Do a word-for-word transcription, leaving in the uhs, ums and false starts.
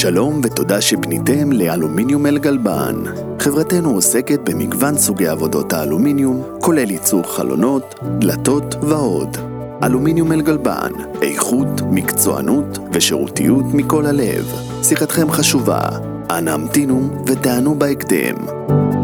שלום ותודה שפניתם לאלומיניום אלגלבן. חברתנו עוסקת במגוון סוגי עבודות האלומיניום, כולל ייצור חלונות, דלתות ועוד. אלומיניום אלגלבן, איכות, מקצוענות ושירותיות מכל הלב. שיחתכם חשובה, אנא המתינו ותענו בהקדם.